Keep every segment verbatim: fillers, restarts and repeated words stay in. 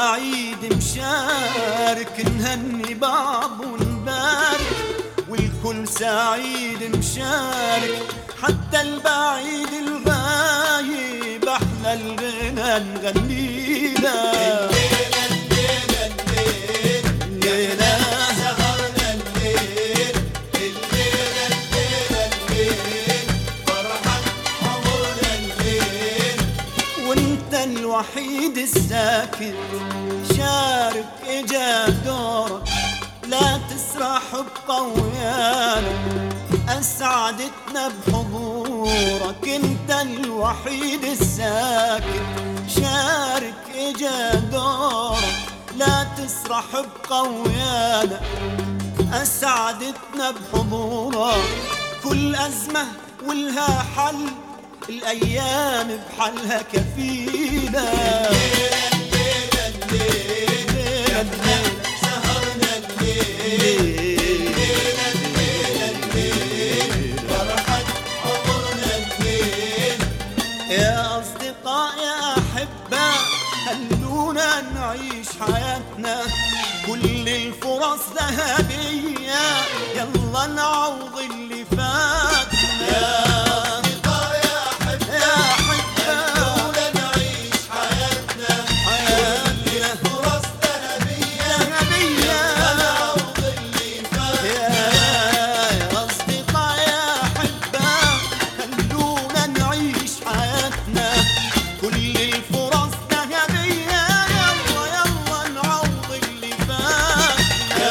سعيد مشارك، نهني بعض ونبارك، والكل سعيد مشارك، حتى البعيد الغايب احلى الغنى نغني له. الليلة الليلة الليل الليلة سهرنا الليل، الليلة الليلة الليل فرحة عمرنا الليل. وانت الوحيد الساكت شارك اجا دورك، لا تسرح بقويانا اسعدتنا بحضورك. انت الوحيد الساكت شارك اجا دورك، لا تسرح بقويانا اسعدتنا بحضورك. كل ازمه ولها حل، الايام بحالها كفيله. الليلة الليلة الليل سهرنا الليل، الليلة الليلة الليل فرحة عمرنا الليل. يا أصدقاء يا أحباء خلونا نعيش حياتنا، كل الفرص ذهبية يلا نعوض اللي فاتنا. يا أصدقاء يا أحباء خلونا نعيش حياتنا، كل الفرص ذهبية يلا نعوض اللي فاتنا. يا أصدقاء يا أحباء خلونا نعيش حياتنا، كل الفرص ذهبية يلا يلا نعوض اللي فاتنا.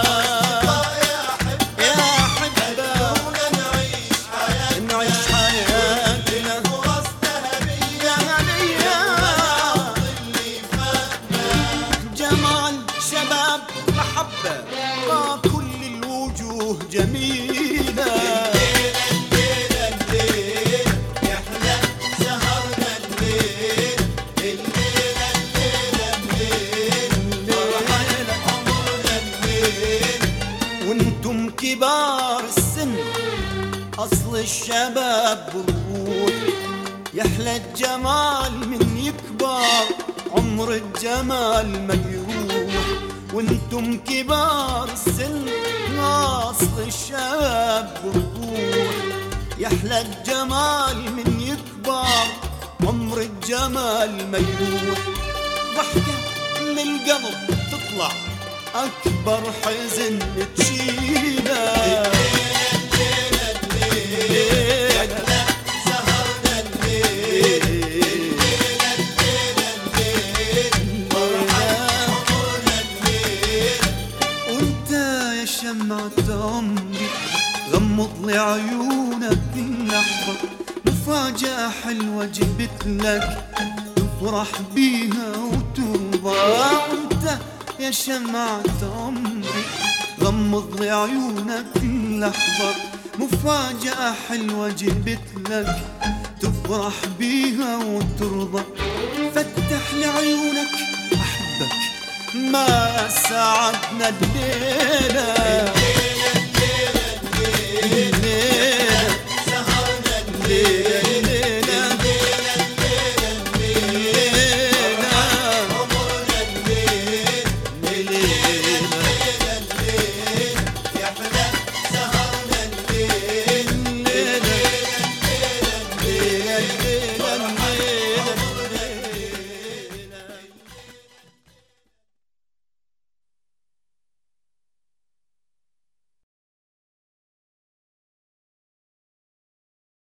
يا أحباء خلونا نعيش حياتنا، نعيش حياتنا فرص ذهبية ذهبية. نعوض اللي فاتنا. جمال شباب محبة وكل الوجوه جميلة. الليلة الليلة الليل يحلى سهرنا الليل، الليلة الليلة الليل فرحة عمرنا الليل. وانتم كبار السن أصل الشباب بالروح، يحلى الجمال من يكبر عمر الجمال ما يروح. وانتم كبار السن أصل الشباب بالروح، يحلى الجمال من يكبر عمر الجمال ما يروح. ضحكة من القلب تطلع أكبر حزن تشيله. الليلة الليل يحلى سهرنا الليل، الليلة الليلة الليل فرحة عمرنا الليل. وانت يا شمعة عمري غمض لي عيونك اللحظة، مفاجأة حلوة جبت لك تفرح بيها وترضى. وانت يا شمعة عمري غمض لي عيونك اللحظة، مفاجأة حلوة جبت لك تفرح بيها وترضى. فتح لي عيونك أحبك ما سعدنا الليلة. الليلة الليلة الليل الليلة